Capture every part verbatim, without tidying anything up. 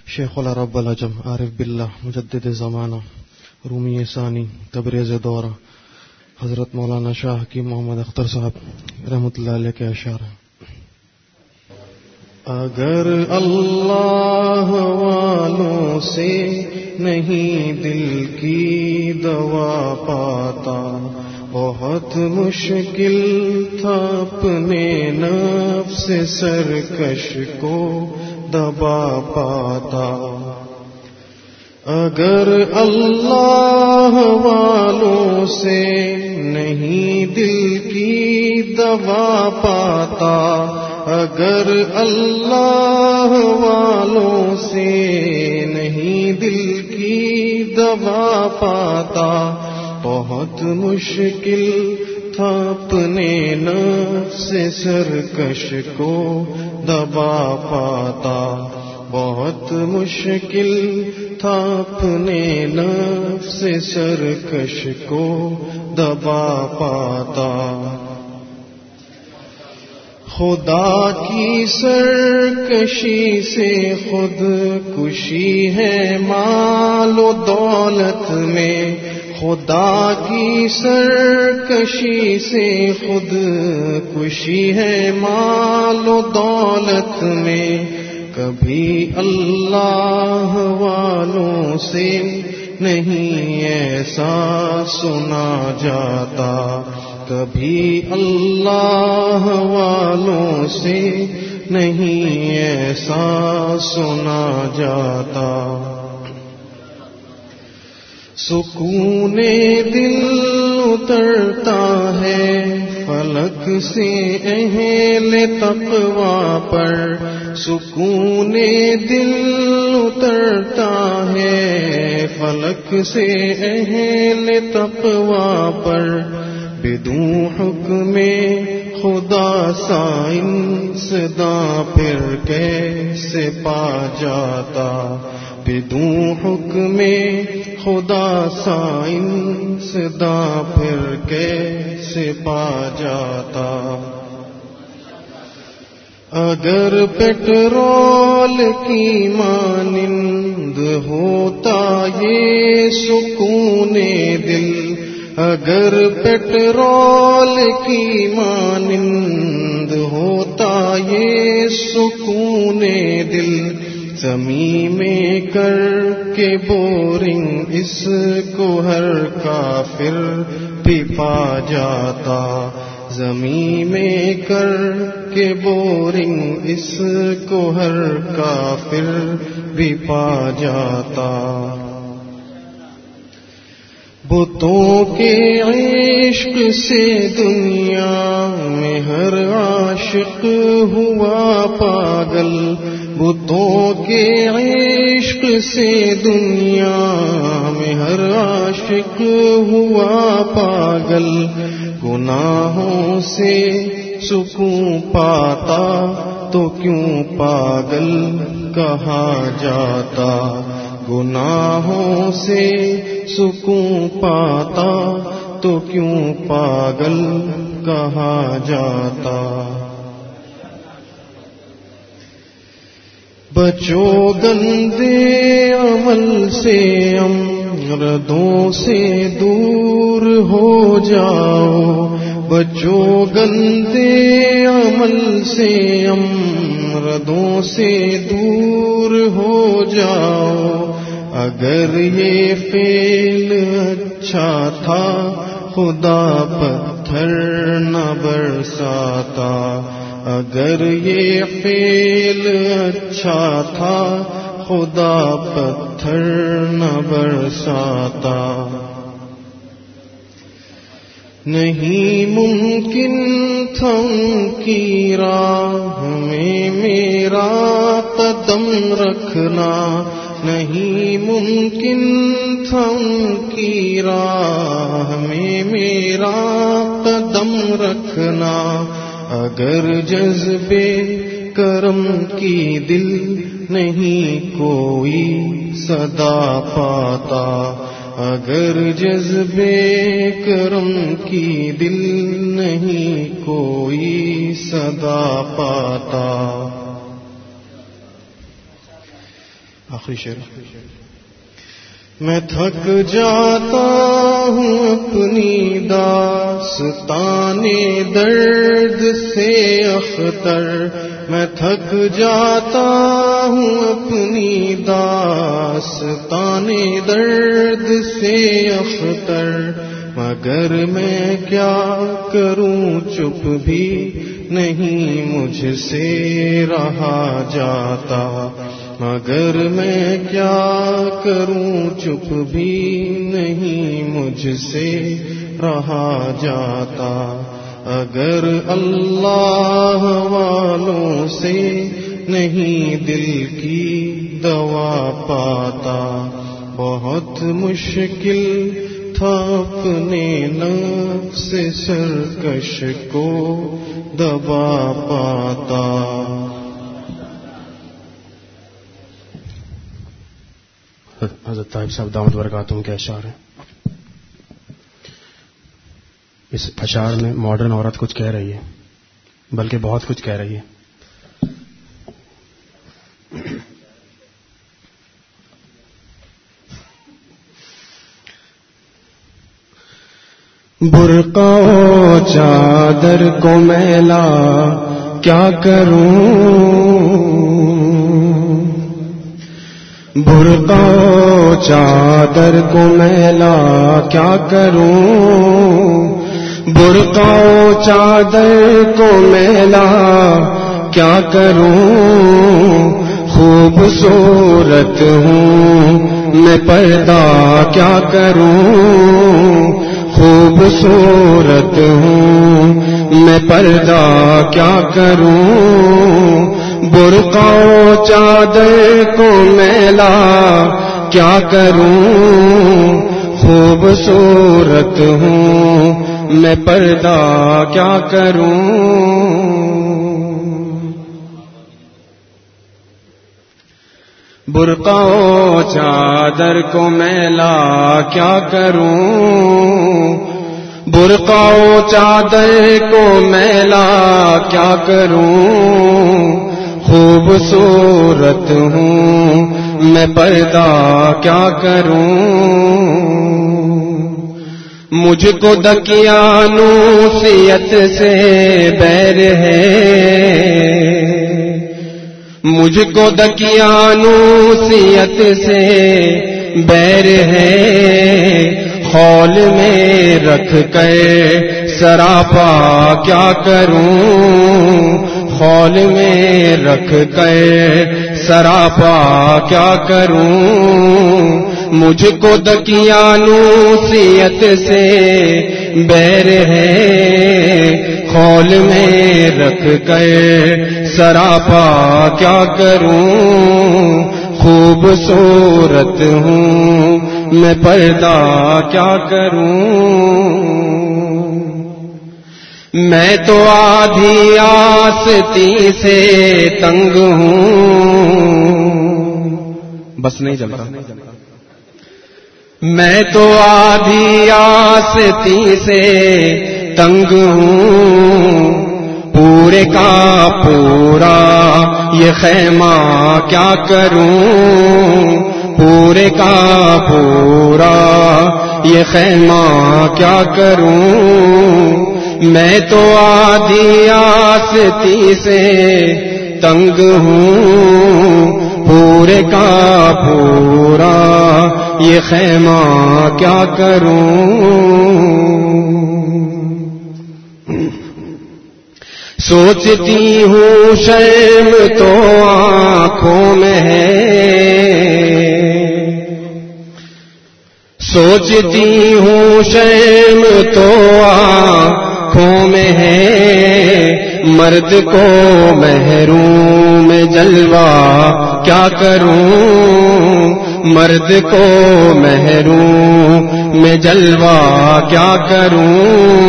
شیخ العرب والعجم عارف باللہ مجدد زمانہ رومی ثانی تبریز دورہ حضرت مولانا شاہ حکیم محمد اختر صاحب رحمۃ اللہ علیہ کے اشعار ہیں. اگر اللہ والوں سے نہیں دل کی دوا پاتا بہت مشکل تھا اپنے نفس سرکش کو دبا پاتا. اگر اللہ والوں سے نہیں دل کی دوا پاتا اگر اللہ والوں سے نہیں دل کی دوا پاتا بہت مشکل تھا اپنے نفس سرکش کو دبا پاتا. بہت مشکل تھا اپنے نفس سرکش کو دبا پاتا. خدا کی سرکشی سے خود کشی ہے مال و دولت میں. خدا کی سرکشی سے خود کشی ہے مال و دولت میں. کبھی اللہ والوں سے نہیں ایسا سنا جاتا کبھی اللہ والوں سے نہیں ایسا سنا جاتا. سکون دل اترتا ہے فلک سے اہل تقوی پر. سکون دل اترتا ہے فلک سے اہل تقوی پر. بدون حکم خدا سائنس داں پھر کیسے پا جاتا. بدون حکم خدا سائنس داں پھر کیسے پا جاتا. اگر پیٹرول کی مانند ہوتا یہ سکون دل اگر پیٹرول کی مانند ہوتا یہ سکون دل زمین میں کر کے بورنگ اس کو ہر کافر بھی پا جاتا. زمین میں کر کے بورنگ اس کو ہر کافر بھی پا جاتا. بتوں کے عشق سے دنیا میں ہر عاشق ہوا پاگل. بتوں کے عشق سے دنیا میں ہر عاشق ہوا پاگل. گناہوں سے سکون پاتا تو کیوں پاگل کہا جاتا. گناہوں سے سکون پاتا تو کیوں پاگل کہا جاتا. بچو گندے عمل سے امردوں سے دور ہو جاؤ. بچو گندے عمل سے امردوں سے دور ہو جاؤ. اگر یہ فعل اچھا تھا خدا پتھر نہ برساتا. اگر یہ فعل اچھا تھا خدا پتھر نہ برساتا. نہیں ممکن تھا ان کی راہ میں میرا قدم رکھنا. نہیں ممکن تھا ان کی راہ میں میرا قدم رکھنا. اگر جذبے کرم کی دل نہیں کوئی صدا پاتا. اگر جذبے کرم کی دل نہیں کوئی صدا پاتا. آخری شعر. میں تھک جاتا ہوں اپنی داستانے درد سے اختر، میں تھک جاتا ہوں اپنی داستانے درد سے اختر، مگر میں کیا کروں چپ بھی نہیں مجھ سے رہا جاتا، مگر میں کیا کروں چپ بھی نہیں مجھ سے رہا جاتا، اگر اللہ والوں سے نہیں دل کی دوا پاتا، بہت مشکل تھا اپنے نفس سرکش کو دبا پاتا. حضرت طاہر صاحب دامت برکاتہم کے اشعار ہیں. اس اشعار میں ماڈرن عورت کچھ کہہ رہی ہے، بلکہ بہت کچھ کہہ رہی ہے. برقع و چادر کو میلا کیا کروں، برقع و چادر کو میلا کیا کروں، برقع و چادر کو میلا کیا کروں، خوبصورت ہوں میں پردہ کیا کروں، خوبصورت ہوں میں پردہ کیا کروں، برقع و چادر کو میلا کیا کروں، خوبصورت ہوں میں پردہ کیا کروں. برقع و چادر کو میلا کیا کروں، برقع و چادر کو میلا کیا کروں، خوبصورت ہوں میں پردہ کیا کروں. مجھ کو دقیانوسیت سے بیر ہے، مجھ کو دقیانوسیت سے بیر ہے، خول میں رکھ کر سراپا کیا کروں، خول میں رکھ کر سراپا کیا کروں، مجھ کو دقیانوسیت سے بیر ہے، خول میں رکھ کر سراپا کیا کروں، خوبصورت ہوں میں پردہ کیا کروں. میں تو آدھی آستی سے تنگ ہوں، بس نہیں چلتا، میں تو آدھی آستی سے تنگ ہوں، پورے کا پورا یہ خیمہ کیا کروں، پورے کا پورا یہ خیمہ کیا کروں، میں تو آدھی آستی سے تنگ ہوں، پورے کا پورا یہ خیمہ کیا کروں. سوچتی ہوں شرم تو آنکھوں میں ہے، سوچتی ہوں شرم تو آنکھوں میں ہے، مرد کو محروم جلوہ کیا کروں، مرد کو محروم میں جلوہ کیا کروں،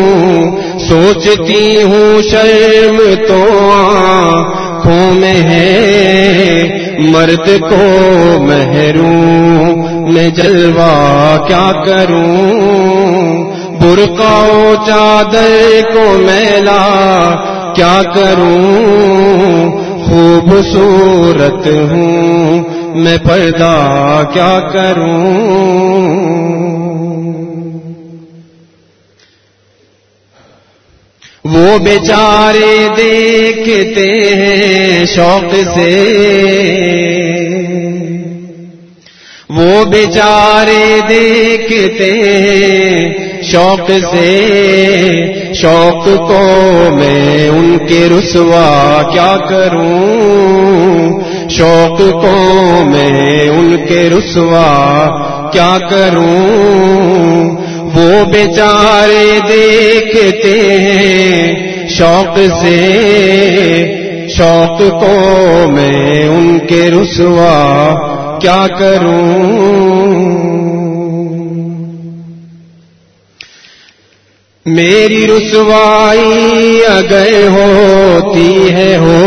سوچتی ہوں شرم تو آنکھوں میں ہے، مرد کو محروم میں جلوہ کیا کروں، برقع و چادر کو میلا کیا کروں، خوبصورت ہوں میں پردہ کیا کروں. وہ بیچارے دیکھتے ہیں شوق سے، وہ بیچارے دیکھتے ہیں شوق سے، شوق کو میں ان کے رسوا کیا کروں، شوق کو میں ان کے رسوا کیا کروں. وہ بیچارے دیکھتے ہیں شوق سے، شوق کو میں ان کے رسوا کیا کروں. میری رسوائی اگر ہوتی ہے ہو،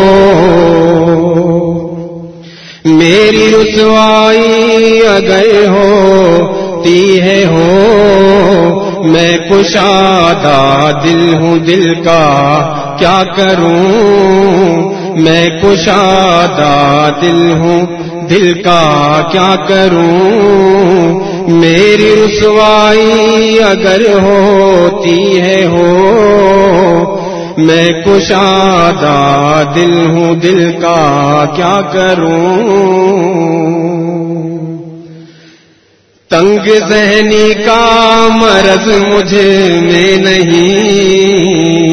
میری رسوائی اگر ہوتی ہے ہو، میں کشادہ دل ہوں دل کا کیا کروں، میں کشادہ دل ہوں دل کا کیا کروں. میری رسوائی اگر ہوتی ہے ہو، میں کشادہ دل ہوں دل کا کیا کروں. تنگ ذہنی کا مرض مجھ میں نہیں،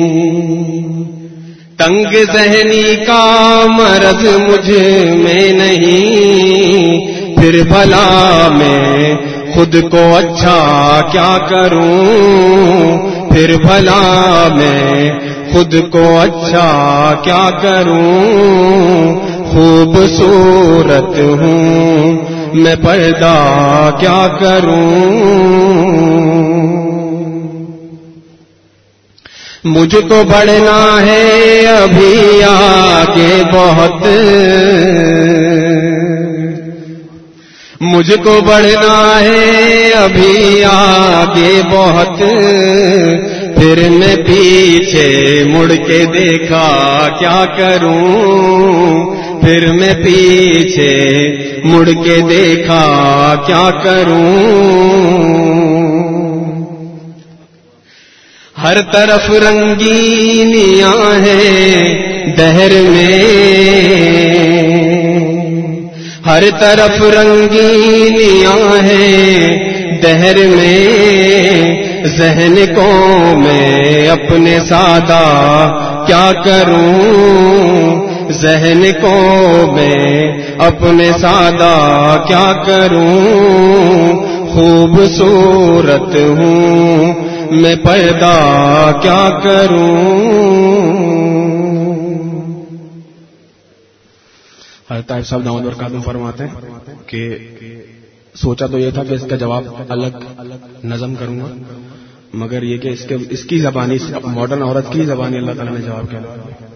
تنگ ذہنی کا مرض مجھ میں نہیں، پھر بھلا میں خود کو اچھا کیا کروں، پھر بھلا میں خود کو اچھا کیا کروں. خوبصورت ہوں میں پردہ کیا کروں. مجھ کو بڑھنا ہے ابھی آگے بہت، مجھ کو بڑھنا ہے ابھی آگے بہت، پھر میں پیچھے مڑ کے دیکھا کیا کروں، پھر میں پیچھے مڑ کے دیکھا کیا کروں. ہر طرف رنگینیاں ہیں دہر میں، ہر طرف رنگینیاں ہیں دہر میں، ذہن کو میں اپنے سادہ کیا کروں، ذہن کو میں اپنے سادہ کیا کروں. خوبصورت ہوں میں پردہ کیا کروں. حضرت طاہر صاحب دامت برکاتہ فرماتے ہیں کہ سوچا تو یہ تھا کہ اس کا جواب الگ نظم کروں گا، مگر یہ کہ اس کے اس کی زبانی ماڈرن عورت کی زبانی اللہ تعالیٰ نے جواب کیا.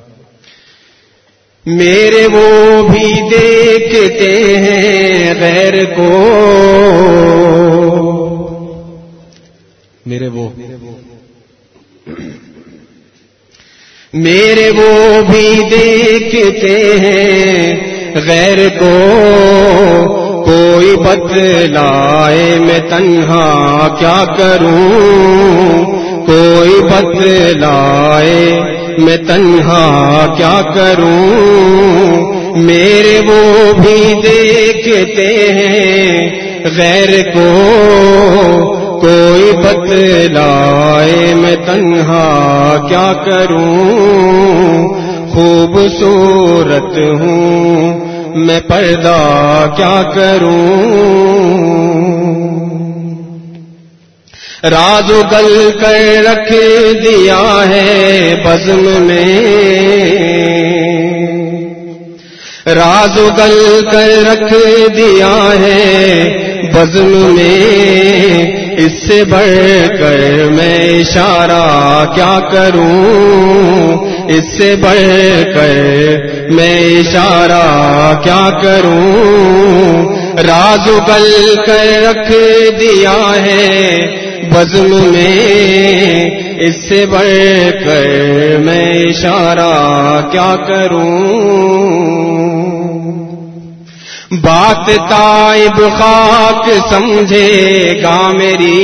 میرے وہ بھی دیکھتے ہیں غیر کو، میرے وہ میرے وہ بھی دیکھتے ہیں غیر کو، کوئی بتلائے میں تنہا کیا کروں، کوئی بتلائے میں تنہا کیا کروں. میرے وہ بھی دیکھتے ہیں غیر کو، کوئی بتلائے میں تنہا کیا کروں. خوبصورت ہوں میں پردہ کیا کروں. راز اگل کر رکھ دیا ہے بزم میں، راز اگل کر رکھ دیا ہے بزم میں، اس سے بڑھ کر میں اشارہ کیا کروں، اس سے بڑھ کر میں اشارہ کیا کروں. راز اگل کر رکھ دیا ہے بزم میں، اس سے بڑھ کر میں اشارہ کیا کروں. بات تائب خاک سمجھے گا میری،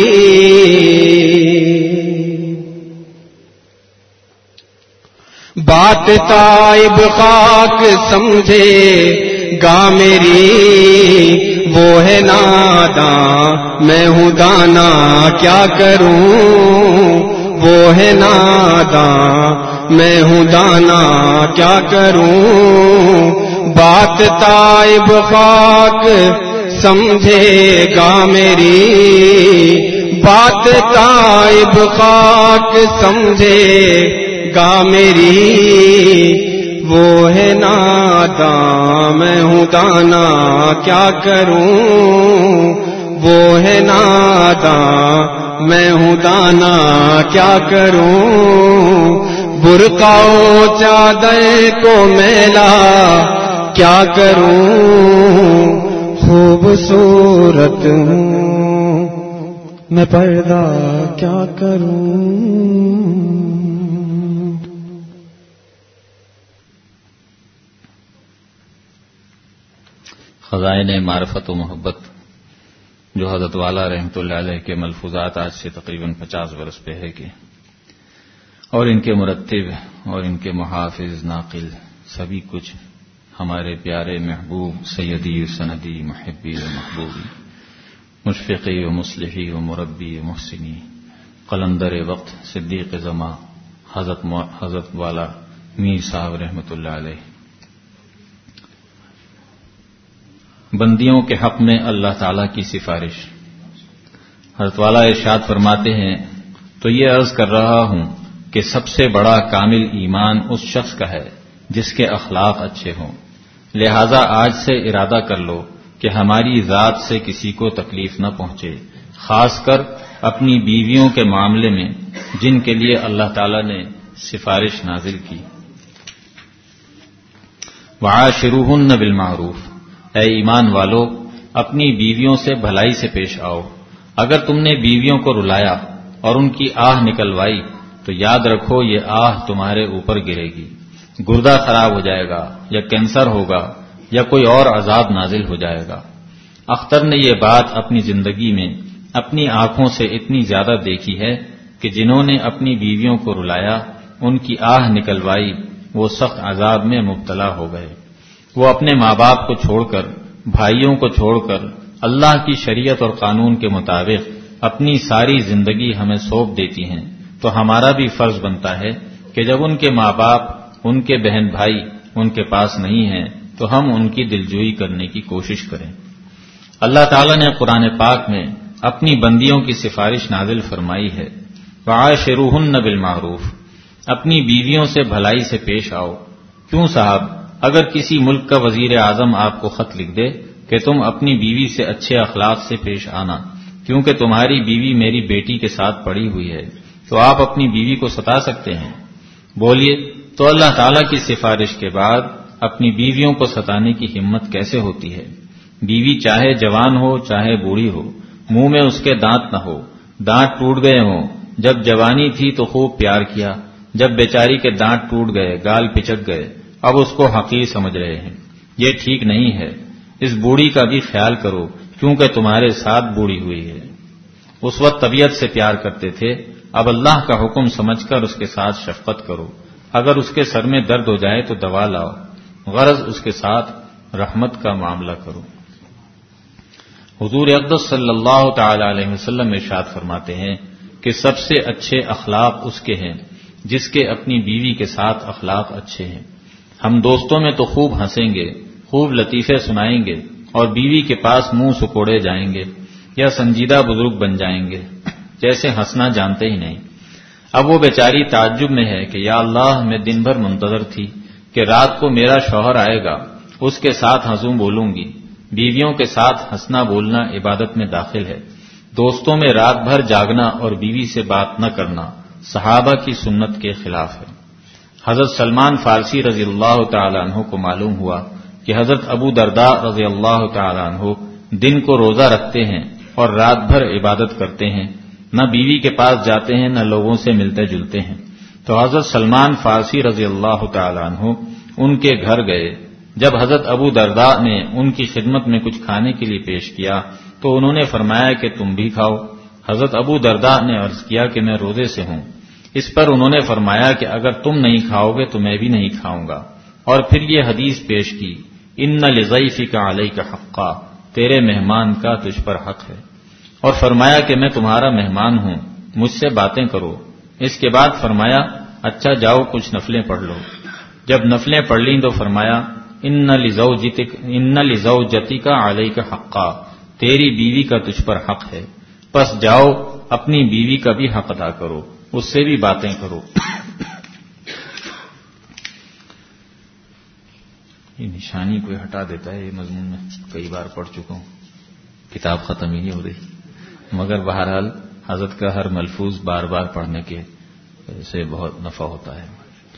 بات تائب خاک سمجھے گا میری، وہ ہے ناداں میں ہوں دانا کیا کروں، وہ ہے ناداں میں ہوں دانا کیا کروں، بات تائب خاک سمجھے گا میری، بات تائب خاک سمجھے گا میری، وہ ہے ناداں میں ہوں دانا کیا کروں، وہ ہے ناداں میں ہوں دانا کیا کروں، برقع و چادر کو میلا کیا کروں، خوبصورت ہوں میں پردہ کیا کروں۔ خزائن معرفت و محبت جو حضرت والا رحمۃ اللہ علیہ کے ملفوظات آج سے تقریباً پچاس برس پہ ہے کہ اور ان کے مرتب اور ان کے محافظ ناقل سبھی کچھ ہمارے پیارے محبوب سیدی و سندی محبی و محبوبی مشفقی و مصلحی و مربی و محسنی قلندر وقت صدیق زماں حضرت حضرت والا میر صاحب رحمۃ اللہ علیہ بندیوں کے حق میں اللہ تعالی کی سفارش۔ حضرت والا ارشاد فرماتے ہیں تو یہ عرض کر رہا ہوں کہ سب سے بڑا کامل ایمان اس شخص کا ہے جس کے اخلاق اچھے ہوں، لہذا آج سے ارادہ کر لو کہ ہماری ذات سے کسی کو تکلیف نہ پہنچے، خاص کر اپنی بیویوں کے معاملے میں جن کے لیے اللہ تعالی نے سفارش نازل کی۔ وعاشروہن بالمعروف، اے ایمان والو اپنی بیویوں سے بھلائی سے پیش آؤ، اگر تم نے بیویوں کو رلایا اور ان کی آہ نکلوائی تو یاد رکھو یہ آہ تمہارے اوپر گرے گی، گردہ خراب ہو جائے گا یا کینسر ہوگا یا کوئی اور عذاب نازل ہو جائے گا۔ اختر نے یہ بات اپنی زندگی میں اپنی آنکھوں سے اتنی زیادہ دیکھی ہے کہ جنہوں نے اپنی بیویوں کو رلایا ان کی آہ نکلوائی وہ سخت عذاب میں مبتلا ہو گئے۔ وہ اپنے ماں باپ کو چھوڑ کر، بھائیوں کو چھوڑ کر اللہ کی شریعت اور قانون کے مطابق اپنی ساری زندگی ہمیں سونپ دیتی ہیں، تو ہمارا بھی فرض بنتا ہے کہ جب ان کے ماں باپ، ان کے بہن بھائی ان کے پاس نہیں ہیں تو ہم ان کی دلجوئی کرنے کی کوشش کریں۔ اللہ تعالیٰ نے قرآن پاک میں اپنی بندیوں کی سفارش نازل فرمائی ہے، وعاشروہن بالمعروف، اپنی بیویوں سے بھلائی سے پیش آؤ۔ کیوں صاحب، اگر کسی ملک کا وزیر اعظم آپ کو خط لکھ دے کہ تم اپنی بیوی سے اچھے اخلاق سے پیش آنا کیونکہ تمہاری بیوی میری بیٹی کے ساتھ پڑی ہوئی ہے، تو آپ اپنی بیوی کو ستا سکتے ہیں؟ بولیے تو اللہ تعالیٰ کی سفارش کے بعد اپنی بیویوں کو ستانے کی ہمت کیسے ہوتی ہے؟ بیوی چاہے جوان ہو چاہے بوڑھی ہو، منہ میں اس کے دانت نہ ہو، دانت ٹوٹ گئے ہوں، جب جوانی تھی تو خوب پیار کیا، جب بیچاری کے دانت ٹوٹ گئے، گال پچک گئے، اب اس کو حقیر سمجھ رہے ہیں۔ یہ ٹھیک نہیں ہے، اس بوڑھی کا بھی خیال کرو کیونکہ تمہارے ساتھ بوڑھی ہوئی ہے۔ اس وقت طبیعت سے پیار کرتے تھے، اب اللہ کا حکم سمجھ کر اس کے ساتھ شفقت کرو، اگر اس کے سر میں درد ہو جائے تو دوا لاؤ، غرض اس کے ساتھ رحمت کا معاملہ کرو۔ حضور اقدس صلی اللہ تعالی علیہ وسلم ارشاد فرماتے ہیں کہ سب سے اچھے اخلاق اس کے ہیں جس کے اپنی بیوی کے ساتھ اخلاق اچھے ہیں۔ ہم دوستوں میں تو خوب ہنسیں گے، خوب لطیفے سنائیں گے اور بیوی کے پاس منہ سکوڑے جائیں گے یا سنجیدہ بزرگ بن جائیں گے جیسے ہنسنا جانتے ہی نہیں۔ اب وہ بیچاری تعجب میں ہے کہ یا اللہ، میں دن بھر منتظر تھی کہ رات کو میرا شوہر آئے گا، اس کے ساتھ ہنسوں بولوں گی۔ بیویوں کے ساتھ ہنسنا بولنا عبادت میں داخل ہے۔ دوستوں میں رات بھر جاگنا اور بیوی سے بات نہ کرنا صحابہ کی سنت کے خلاف ہے۔ حضرت سلمان فارسی رضی اللہ تعالیٰ عنہ کو معلوم ہوا کہ حضرت ابو درداء رضی اللہ تعالیٰ عنہ دن کو روزہ رکھتے ہیں اور رات بھر عبادت کرتے ہیں، نہ بیوی کے پاس جاتے ہیں نہ لوگوں سے ملتے جلتے ہیں۔ تو حضرت سلمان فارسی رضی اللہ تعالیٰ عنہ ان کے گھر گئے جب حضرت ابو درداء نے ان کی خدمت میں کچھ کھانے کے لیے پیش کیا تو انہوں نے فرمایا کہ تم بھی کھاؤ۔ حضرت ابو درداء نے عرض کیا کہ میں روزے سے ہوں۔ اس پر انہوں نے فرمایا کہ اگر تم نہیں کھاؤ گے تو میں بھی نہیں کھاؤں گا، اور پھر یہ حدیث پیش کی، ان لضیفک علیک حقا، تیرے مہمان کا تجھ پر حق ہے، اور فرمایا کہ میں تمہارا مہمان ہوں، مجھ سے باتیں کرو۔ اس کے بعد فرمایا اچھا جاؤ کچھ نفلیں پڑھ لو۔ جب نفلیں پڑھ لیں تو فرمایا ان لزوجتک ان لزوجتک علیک حقا، تیری بیوی کا تجھ پر حق ہے، پس جاؤ اپنی بیوی کا بھی حق ادا کرو، اس سے بھی باتیں کرو۔ یہ نشانی کوئی ہٹا دیتا ہے، یہ مضمون میں کئی بار پڑھ چکا ہوں، کتاب ختم ہی نہیں ہو رہی، مگر بہرحال حضرت کا ہر ملفوظ بار بار پڑھنے کے سے بہت نفع ہوتا ہے۔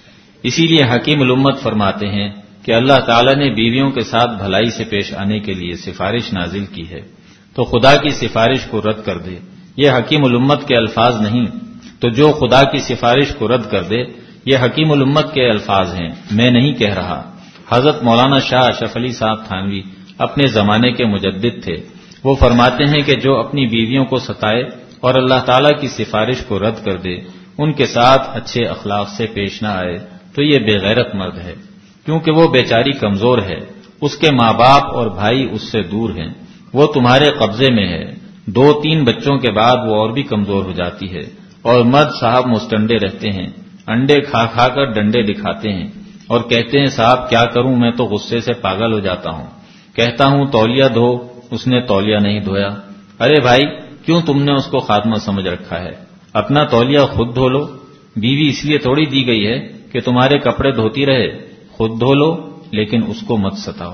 اسی لیے حکیم الامت فرماتے ہیں کہ اللہ تعالیٰ نے بیویوں کے ساتھ بھلائی سے پیش آنے کے لیے سفارش نازل کی ہے، تو خدا کی سفارش کو رد کر دے، یہ حکیم الامت کے الفاظ نہیں، تو جو خدا کی سفارش کو رد کر دے یہ حکیم الامت کے الفاظ ہیں، میں نہیں کہہ رہا۔ حضرت مولانا شاہ اشرف علی صاحب تھانوی اپنے زمانے کے مجدد تھے، وہ فرماتے ہیں کہ جو اپنی بیویوں کو ستائے اور اللہ تعالیٰ کی سفارش کو رد کر دے، ان کے ساتھ اچھے اخلاق سے پیش نہ آئے تو یہ بے غیرت مرد ہے، کیونکہ وہ بیچاری کمزور ہے، اس کے ماں باپ اور بھائی اس سے دور ہیں، وہ تمہارے قبضے میں ہے، دو تین بچوں کے بعد وہ اور بھی کمزور ہو جاتی ہے، اور مرد صاحب مستنڈے رہتے ہیں، انڈے کھا کھا کر ڈنڈے دکھاتے ہیں اور کہتے ہیں صاحب کیا کروں میں تو غصے سے پاگل ہو جاتا ہوں، کہتا ہوں تولیہ دھو، اس نے تولیہ نہیں دھویا، ارے بھائی کیوں تم نے اس کو خاتمہ سمجھ رکھا ہے، اپنا تولیہ خود دھو لو، بیوی اس لیے توڑی دی گئی ہے کہ تمہارے کپڑے دھوتی رہے، خود دھو لو لیکن اس کو مت ستاؤ۔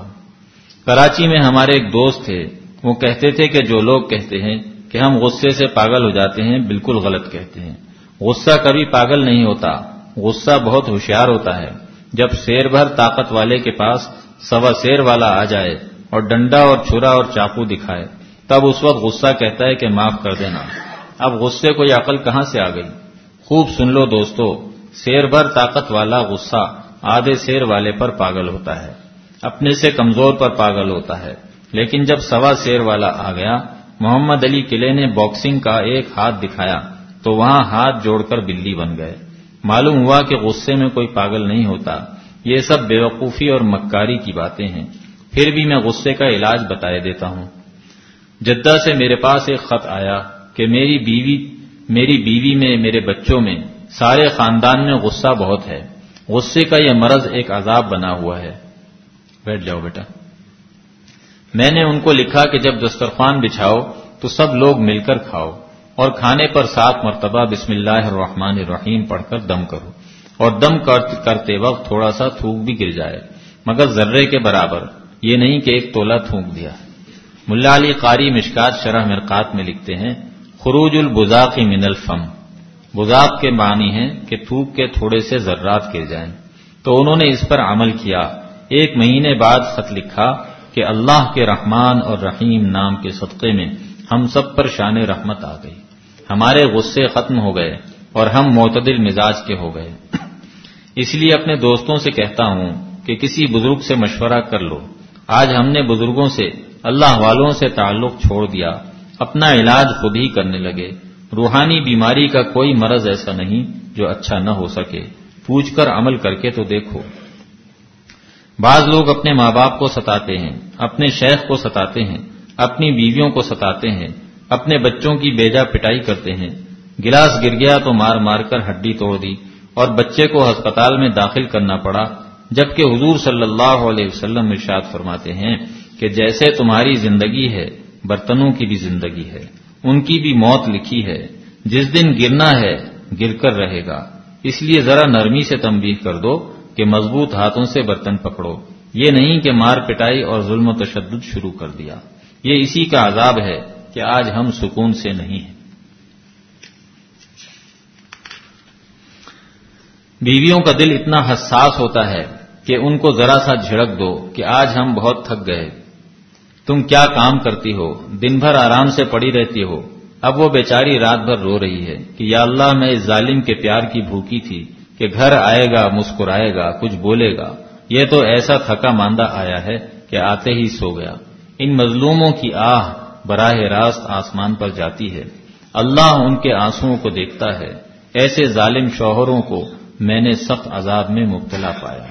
کراچی میں ہمارے ایک دوست تھے، وہ کہتے تھے کہ جو لوگ کہتے ہیں کہ ہم غصے سے پاگل ہو جاتے ہیں بالکل غلط کہتے ہیں، غصہ کبھی پاگل نہیں ہوتا، غصہ بہت ہوشیار ہوتا ہے، جب شیر بھر طاقت والے کے پاس سوا شیر والا آ جائے اور ڈنڈا اور چھرا اور چاقو دکھائے تب اس وقت غصہ کہتا ہے کہ معاف کر دینا۔ اب غصے کو یہ عقل کہاں سے آ گئی؟ خوب سن لو دوستو، شیر بھر طاقت والا غصہ آدھے شیر والے پر پاگل ہوتا ہے، اپنے سے کمزور پر پاگل ہوتا ہے، لیکن جب سوا شیر والا آ گیا، محمد علی قلعے نے باکسنگ کا ایک ہاتھ دکھایا تو وہاں ہاتھ جوڑ کر بلی بن گئے۔ معلوم ہوا کہ غصے میں کوئی پاگل نہیں ہوتا، یہ سب بیوقوفی اور مکاری کی باتیں ہیں۔ پھر بھی میں غصے کا علاج بتائے دیتا ہوں۔ جدہ سے میرے پاس ایک خط آیا کہ میری بیوی میری بیوی میں میرے بچوں میں سارے خاندان میں غصہ بہت ہے، غصے کا یہ مرض ایک عذاب بنا ہوا ہے۔ بیٹھ جاؤ بیٹا۔ میں نے ان کو لکھا کہ جب دسترخوان بچھاؤ تو سب لوگ مل کر کھاؤ اور کھانے پر سات مرتبہ بسم اللہ الرحمن الرحیم پڑھ کر دم کرو، اور دم کرتے وقت تھوڑا سا تھوک بھی گر جائے مگر ذرے کے برابر، یہ نہیں کہ ایک تولہ تھوک دیا۔ ملا علی قاری مشکات شرح مرقات میں لکھتے ہیں خروج البزاق من الفم، بزاق کے معنی ہیں کہ تھوک کے تھوڑے سے ذرات گر جائیں، تو انہوں نے اس پر عمل کیا۔ ایک مہینے بعد خط لکھا کہ اللہ کے رحمان اور رحیم نام کے صدقے میں ہم سب پر شان رحمت آ گئی، ہمارے غصے ختم ہو گئے اور ہم معتدل مزاج کے ہو گئے۔ اس لیے اپنے دوستوں سے کہتا ہوں کہ کسی بزرگ سے مشورہ کر لو۔ آج ہم نے بزرگوں سے، اللہ والوں سے تعلق چھوڑ دیا، اپنا علاج خود ہی کرنے لگے۔ روحانی بیماری کا کوئی مرض ایسا نہیں جو اچھا نہ ہو سکے، پوچھ کر عمل کر کے تو دیکھو۔ بعض لوگ اپنے ماں باپ کو ستاتے ہیں، اپنے شیخ کو ستاتے ہیں، اپنی بیویوں کو ستاتے ہیں، اپنے بچوں کی بیجا پٹائی کرتے ہیں، گلاس گر گیا تو مار مار کر ہڈی توڑ دی اور بچے کو ہسپتال میں داخل کرنا پڑا، جبکہ حضور صلی اللہ علیہ وسلم ارشاد فرماتے ہیں کہ جیسے تمہاری زندگی ہے برتنوں کی بھی زندگی ہے، ان کی بھی موت لکھی ہے، جس دن گرنا ہے گر کر رہے گا، اس لیے ذرا نرمی سے تنبیہ کر دو کہ مضبوط ہاتھوں سے برتن پکڑو، یہ نہیں کہ مار پٹائی اور ظلم و تشدد شروع کر دیا۔ یہ اسی کا عذاب ہے کہ آج ہم سکون سے نہیں ہیں۔ بیویوں کا دل اتنا حساس ہوتا ہے کہ ان کو ذرا سا جھڑک دو کہ آج ہم بہت تھک گئے، تم کیا کام کرتی ہو، دن بھر آرام سے پڑی رہتی ہو۔ اب وہ بیچاری رات بھر رو رہی ہے کہ یا اللہ میں اس ظالم کے پیار کی بھوکی تھی کہ گھر آئے گا، مسکرائے گا، کچھ بولے گا، یہ تو ایسا تھکا ماندہ آیا ہے کہ آتے ہی سو گیا۔ ان مظلوموں کی آہ براہ راست آسمان پر جاتی ہے، اللہ ان کے آنسوؤں کو دیکھتا ہے، ایسے ظالم شوہروں کو میں نے سخت عذاب میں مبتلا پایا۔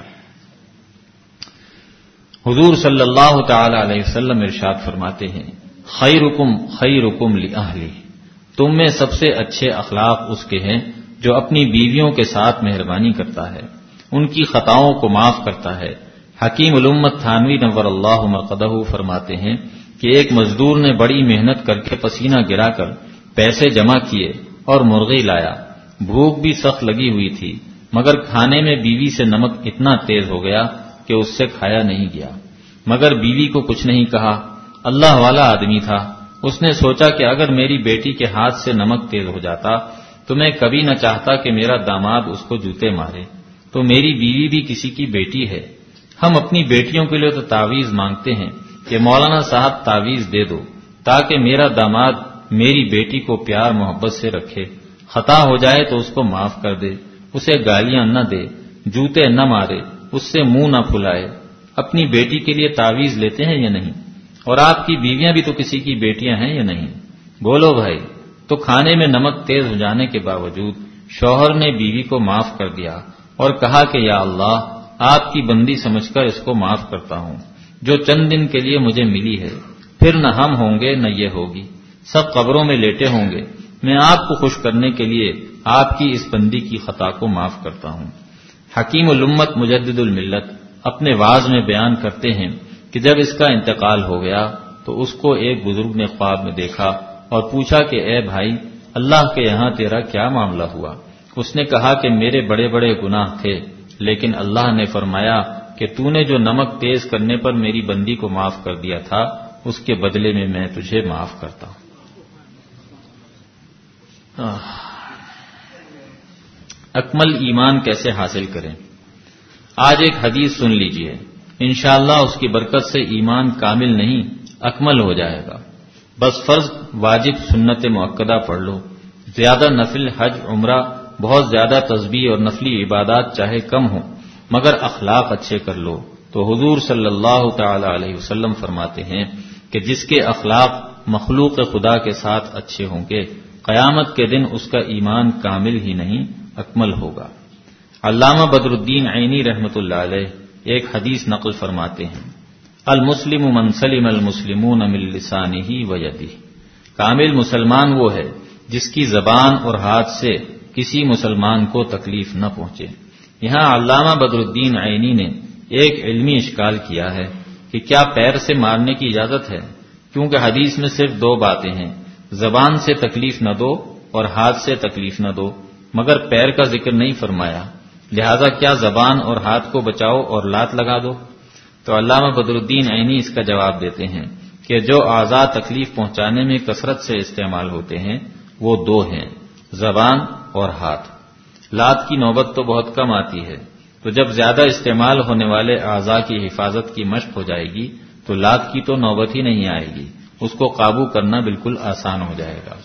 حضور صلی اللہ تعالی علیہ وسلم ارشاد فرماتے ہیں، خیرکم خیرکم لأہلہ، تم میں سب سے اچھے اخلاق اس کے ہیں جو اپنی بیویوں کے ساتھ مہربانی کرتا ہے، ان کی خطاؤں کو معاف کرتا ہے۔ حکیم الامت تھانوی نور اللہ مرقدہ فرماتے ہیں کہ ایک مزدور نے بڑی محنت کر کے پسینہ گرا کر پیسے جمع کیے اور مرغی لایا، بھوک بھی سخت لگی ہوئی تھی، مگر کھانے میں بیوی سے نمک اتنا تیز ہو گیا کہ اس سے کھایا نہیں گیا، مگر بیوی کو کچھ نہیں کہا۔ اللہ والا آدمی تھا، اس نے سوچا کہ اگر میری بیٹی کے ہاتھ سے نمک تیز ہو جاتا تو میں کبھی نہ چاہتا کہ میرا داماد اس کو جوتے مارے، تو میری بیوی بھی کسی کی بیٹی ہے، ہم اپنی بیٹیوں کے لیے تو تعویذ مانگتے ہیں کہ مولانا صاحب تعویذ دے دو تاکہ میرا داماد میری بیٹی کو پیار محبت سے رکھے، خطا ہو جائے تو اس کو معاف کر دے، اسے گالیاں نہ دے، جوتے نہ مارے، اس سے منہ نہ پھلائے۔ اپنی بیٹی کے لیے تعویذ لیتے ہیں یا نہیں؟ اور آپ کی بیویاں بھی تو کسی کی بیٹیاں ہیں یا نہیں؟ بولو بھائی۔ تو کھانے میں نمک تیز ہو جانے کے باوجود شوہر نے بیوی کو معاف کر دیا اور کہا کہ یا اللہ، آپ کی بندی سمجھ کر اس کو معاف کرتا ہوں جو چند دن کے لیے مجھے ملی ہے، پھر نہ ہم ہوں گے نہ یہ ہوگی، سب قبروں میں لیٹے ہوں گے، میں آپ کو خوش کرنے کے لیے آپ کی اس بندی کی خطا کو معاف کرتا ہوں۔ حکیم الامت مجدد الملت اپنے واعظ میں بیان کرتے ہیں کہ جب اس کا انتقال ہو گیا تو اس کو ایک بزرگ نے خواب میں دیکھا اور پوچھا کہ اے بھائی، اللہ کے یہاں تیرا کیا معاملہ ہوا؟ اس نے کہا کہ میرے بڑے بڑے گناہ تھے، لیکن اللہ نے فرمایا کہ تو نے جو نمک تیز کرنے پر میری بندی کو معاف کر دیا تھا، اس کے بدلے میں میں تجھے معاف کرتا ہوں۔ اکمل ایمان کیسے حاصل کریں؟ آج ایک حدیث سن لیجئے، انشاءاللہ اس کی برکت سے ایمان کامل نہیں اکمل ہو جائے گا۔ بس فرض، واجب، سنت مؤکدہ پڑھ لو، زیادہ نفل، حج، عمرہ، بہت زیادہ تسبیح اور نفلی عبادات چاہے کم ہوں مگر اخلاق اچھے کر لو، تو حضور صلی اللہ تعالی علیہ وسلم فرماتے ہیں کہ جس کے اخلاق مخلوق خدا کے ساتھ اچھے ہوں گے، قیامت کے دن اس کا ایمان کامل ہی نہیں اکمل ہوگا۔ علامہ بدر الدین عینی رحمۃ اللہ علیہ ایک حدیث نقل فرماتے ہیں، المسلم من سلم المسلمون من لسانہ ویدہ، کامل مسلمان وہ ہے جس کی زبان اور ہاتھ سے کسی مسلمان کو تکلیف نہ پہنچے۔ یہاں علامہ بدر الدین عینی نے ایک علمی اشکال کیا ہے کہ کیا پیر سے مارنے کی اجازت ہے، کیونکہ حدیث میں صرف دو باتیں ہیں، زبان سے تکلیف نہ دو اور ہاتھ سے تکلیف نہ دو، مگر پیر کا ذکر نہیں فرمایا، لہذا کیا زبان اور ہاتھ کو بچاؤ اور لات لگا دو؟ تو علامہ بدر الدین عینی اس کا جواب دیتے ہیں کہ جو اعضاء تکلیف پہنچانے میں کثرت سے استعمال ہوتے ہیں وہ دو ہیں، زبان اور ہاتھ۔ لات کی نوبت تو بہت کم آتی ہے، تو جب زیادہ استعمال ہونے والے اعضاء کی حفاظت کی مشق ہو جائے گی تو لات کی تو نوبت ہی نہیں آئے گی، اس کو قابو کرنا بالکل آسان ہو جائے گا۔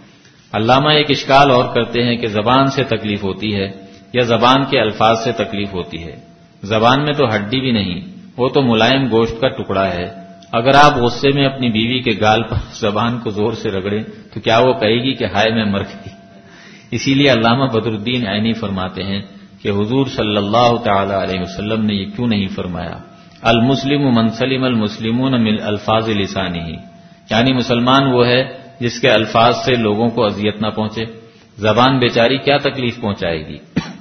علامہ ایک اشکال اور کرتے ہیں کہ زبان سے تکلیف ہوتی ہے یا زبان کے الفاظ سے تکلیف ہوتی ہے۔ زبان میں تو ہڈی بھی نہیں، وہ تو ملائم گوشت کا ٹکڑا ہے، اگر آپ غصے میں اپنی بیوی کے گال پر زبان کو زور سے رگڑیں تو کیا وہ کہے گی کہ ہائے میں مر گئی؟ اسی لیے علامہ بدر الدین عینی فرماتے ہیں کہ حضور صلی اللہ تعالی علیہ وسلم نے یہ کیوں نہیں فرمایا، المسلم من سلم المسلمون من الفاظ لسانہ، یعنی مسلمان وہ ہے جس کے الفاظ سے لوگوں کو اذیت نہ پہنچے، زبان بیچاری کیا تکلیف پہنچائے گی؟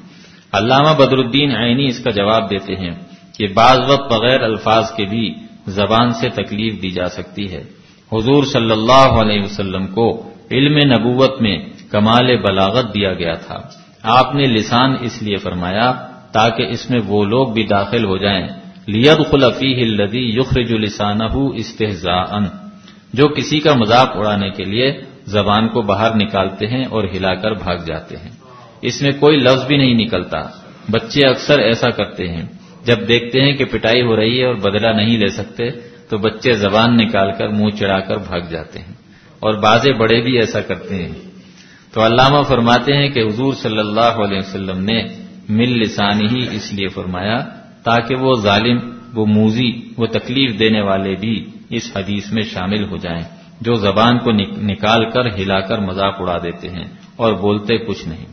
علامہ بدر الدین عینی اس کا جواب دیتے ہیں کہ بعض وقت بغیر الفاظ کے بھی زبان سے تکلیف دی جا سکتی ہے۔ حضور صلی اللہ علیہ وسلم کو علم نبوت میں کمال بلاغت دیا گیا تھا، آپ نے لسان اس لیے فرمایا تاکہ اس میں وہ لوگ بھی داخل ہو جائیں، لیدخل فیہ الذی یخرج لسانہ استہزاء، جو کسی کا مذاق اڑانے کے لیے زبان کو باہر نکالتے ہیں اور ہلا کر بھاگ جاتے ہیں، اس میں کوئی لفظ بھی نہیں نکلتا۔ بچے اکثر ایسا کرتے ہیں، جب دیکھتے ہیں کہ پٹائی ہو رہی ہے اور بدلہ نہیں لے سکتے تو بچے زبان نکال کر منہ چڑھا کر بھاگ جاتے ہیں، اور بعض بڑے بھی ایسا کرتے ہیں۔ تو علامہ فرماتے ہیں کہ حضور صلی اللہ علیہ وسلم نے من لسانہ ہی اس لیے فرمایا تاکہ وہ ظالم، وہ موذی، وہ تکلیف دینے والے بھی اس حدیث میں شامل ہو جائیں جو زبان کو نکال کر ہلا کر مذاق اڑا دیتے ہیں اور بولتے کچھ نہیں۔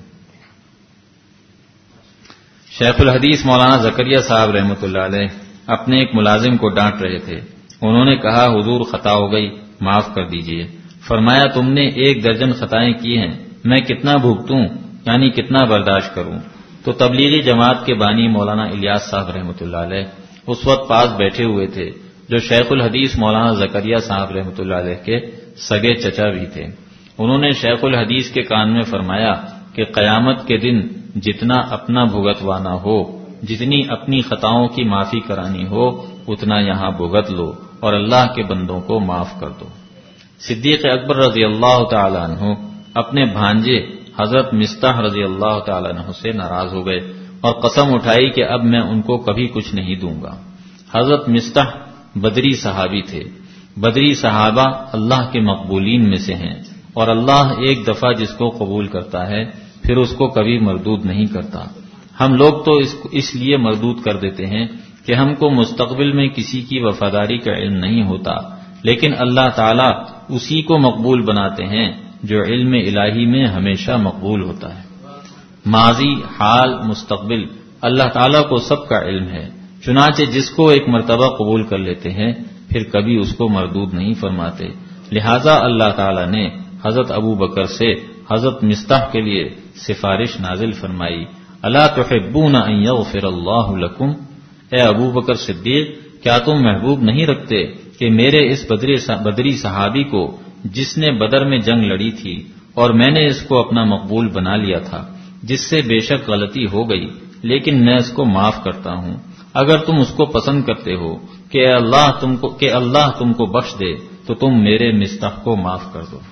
شیخ الحدیث مولانا زکریا صاحب رحمۃ اللہ علیہ اپنے ایک ملازم کو ڈانٹ رہے تھے۔ انہوں نے کہا حضور خطا ہو گئی، معاف کر دیجئے۔ فرمایا تم نے ایک درجن خطائیں کی ہیں، میں کتنا بھگتوں، یعنی کتنا برداشت کروں؟ تو تبلیغی جماعت کے بانی مولانا الیاس صاحب رحمۃ اللہ علیہ اس وقت پاس بیٹھے ہوئے تھے، جو شیخ الحدیث مولانا زکریا صاحب رحمۃ اللہ علیہ کے سگے چچا بھی تھے۔ انہوں نے شیخ الحدیث کے کان میں فرمایا کہ قیامت کے دن جتنا اپنا بھگتوانا ہو، جتنی اپنی خطاؤں کی معافی کرانی ہو، اتنا یہاں بھگت لو اور اللہ کے بندوں کو معاف کر دو۔ صدیق اکبر رضی اللہ تعالی عنہ اپنے بھانجے حضرت مصطح رضی اللہ تعالی عنہ سے ناراض ہو گئے اور قسم اٹھائی کہ اب میں ان کو کبھی کچھ نہیں دوں گا۔ حضرت مصطح بدری صحابی تھے۔ بدری صحابہ اللہ کے مقبولین میں سے ہیں، اور اللہ ایک دفعہ جس کو قبول کرتا ہے پھر اس کو کبھی مردود نہیں کرتا۔ ہم لوگ تو اس, اس لیے مردود کر دیتے ہیں کہ ہم کو مستقبل میں کسی کی وفاداری کا علم نہیں ہوتا، لیکن اللہ تعالیٰ اسی کو مقبول بناتے ہیں جو علم الہی میں ہمیشہ مقبول ہوتا ہے۔ ماضی، حال، مستقبل اللہ تعالیٰ کو سب کا علم ہے، چنانچہ جس کو ایک مرتبہ قبول کر لیتے ہیں پھر کبھی اس کو مردود نہیں فرماتے۔ لہذا اللہ تعالیٰ نے حضرت ابو بکر سے حضرت مصطح کے لیے سفارش نازل فرمائی، الا تحبون ان یغفر اللہ لکم، اے ابو بکر صدیق کیا تم محبوب نہیں رکھتے کہ میرے اس بدری صحابی کو جس نے بدر میں جنگ لڑی تھی اور میں نے اس کو اپنا مقبول بنا لیا تھا، جس سے بے شک غلطی ہو گئی لیکن میں اس کو معاف کرتا ہوں، اگر تم اس کو پسند کرتے ہو کہ اللہ تم کو کہ اللہ تم کو بخش دے تو تم میرے مصطح کو معاف کر دو۔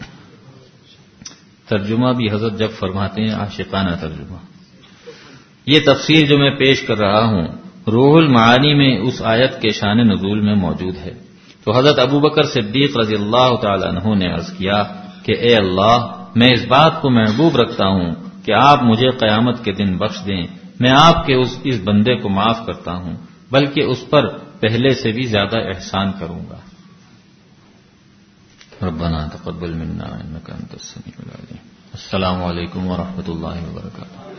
ترجمہ بھی حضرت جب فرماتے ہیں عاشقانہ ترجمہ۔ یہ تفسیر جو میں پیش کر رہا ہوں روح المعانی میں اس آیت کے شان نزول میں موجود ہے۔ تو حضرت ابو بکر صدیق رضی اللہ تعالی عنہ نے عرض کیا کہ اے اللہ، میں اس بات کو محبوب رکھتا ہوں کہ آپ مجھے قیامت کے دن بخش دیں، میں آپ کے اس اس بندے کو معاف کرتا ہوں، بلکہ اس پر پہلے سے بھی زیادہ احسان کروں گا۔ ربنا تقبل منا انک انت السمیع العلیم۔ السلام علیکم ورحمۃ اللہ وبرکاتہ۔